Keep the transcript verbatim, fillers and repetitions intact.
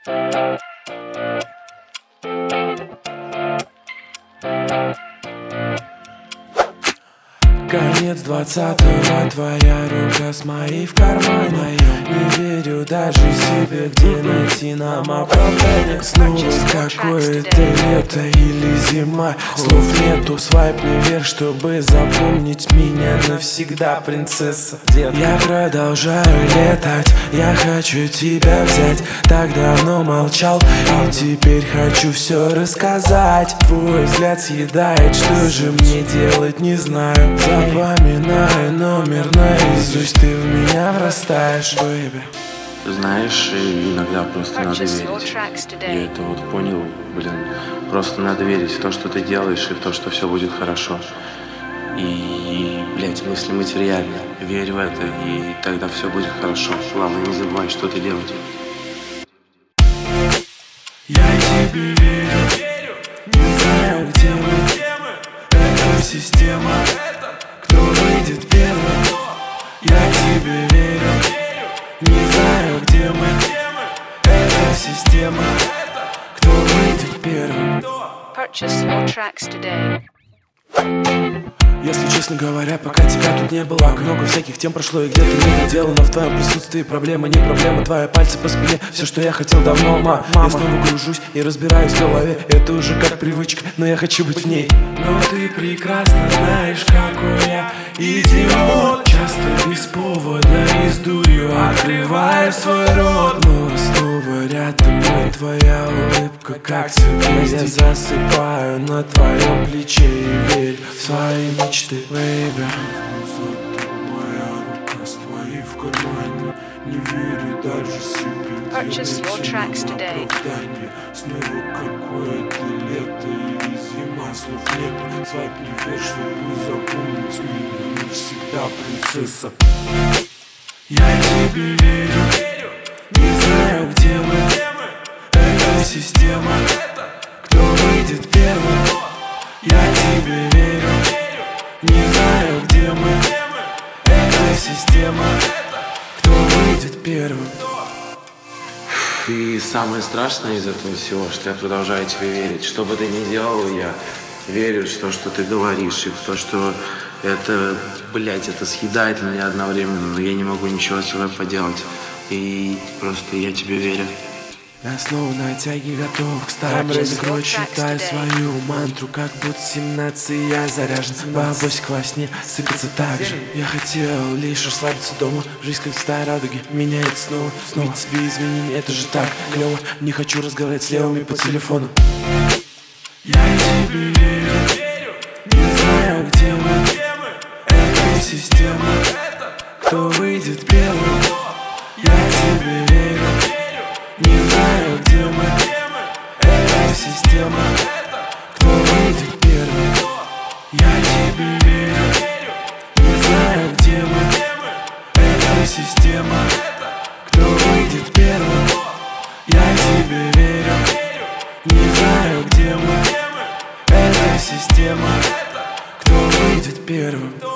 Конец двадцатого, твоя рука с моей в кармане. Не верю даже себе, где найти нам оправдание. Снова какое-то лето или зима, слов нету, свайп не вверх, чтобы запомнить меня навсегда, принцесса. Я продолжаю летать, я хочу тебя взять. Так давно молчал, и теперь хочу все рассказать. Твой взгляд съедает, что же мне делать, не знаю. Запоминаю номер наизусть, ты в меня врастаешь, бэйби. Знаешь, иногда просто надо верить. Я это вот понял, блин. Просто надо верить в то, что ты делаешь, и в то, что все будет хорошо. И, блядь, мысли материальны. Верь в это, и тогда все будет хорошо. Главное, не забывай, что ты делаешь. Я тебе верю, не знаю, где мы. Это система. Кто выйдет первым? Я тебе верю, не знаю, где мы. Это система. Кто выйдет первым? Purchase your tracks today. Если честно говоря, пока тебя тут не было, много всяких тем прошло и где-то не доделал. Но в твоем присутствии проблема не проблема. Твои пальцы по спине, все, что я хотел давно, ма. Я снова гружусь и разбираюсь в голове. Это уже как привычка, но я хочу быть в ней. Но ты прекрасно знаешь, какой я идиот. Часто без повода из дурью открываю свой рот. Но снова рядом мой, твоя улыбка как цветок. Я засыпаю на твоем плече и верю в свои мечты, бэйби. Моя рука с твоей в кармане. Не верю даже себе. Purchase your tracks today. Снова какое-то лето или зима, слов нет. Свайп не вверх, чтобы запомнить меня навсегда, принцесса. Я тебе верю, не знаю, где мы. Это система. Кто выйдет первым? Я тебе верю, не знаю, где мы. Это система. Кто выйдет первым? И самое страшное из этого всего, что я продолжаю тебе верить. Что бы ты ни делал, я верю в то, что ты говоришь, и в то, что это, блядь, это съедает меня одновременно, но я не могу ничего с собой поделать. И просто я тебе верю. Я снова на тяге готов к старым. Разыгрой, читай свою мантру, как будто семнадцать, я заряжен. Бабосик во сне сыпется так же. Я хотел лишь расслабиться дома. Жизнь как в старой радуге меняет снова. Снова тебе изменения, это же так клево. Не хочу разговаривать с левыми по телефону. Я тебе верю, не знаю, где мы. Это система. Кто выйдет первым? Я тебе верю, не знаю, где мы. Это система. Кто выйдет первым? Я тебе верю, не знаю, где мы. Это система. Кто выйдет первым? Я тебе верю, не знаю, где мы. Это система. Кто выйдет первым?